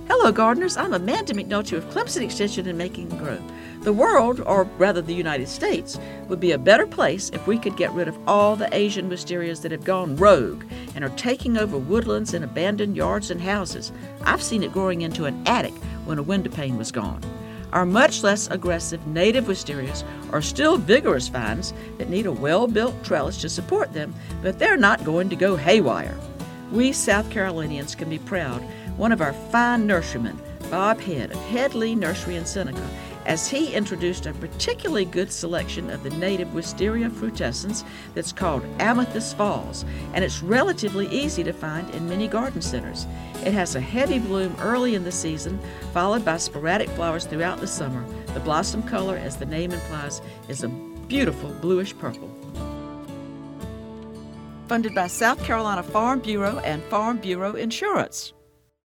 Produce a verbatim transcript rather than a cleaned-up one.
Hello, gardeners. I'm Amanda McNulty with Clemson Extension and Making Them Grow. The world, or rather the United States, would be a better place if we could get rid of all the Asian wisterias that have gone rogue and are taking over woodlands and abandoned yards and houses. I've seen it growing into an attic when a window pane was gone. Our much less aggressive native wisterias are still vigorous vines that need a well-built trellis to support them, but they're not going to go haywire. We South Carolinians can be proud one of our fine nurserymen, Bob Head of Headley Nursery in Seneca, as he introduced a particularly good selection of the native Wisteria frutescens that's called Amethyst Falls, and it's relatively easy to find in many garden centers. It has a heavy bloom early in the season, followed by sporadic flowers throughout the summer. The blossom color, as the name implies, is a beautiful bluish purple. Funded by South Carolina Farm Bureau and Farm Bureau Insurance.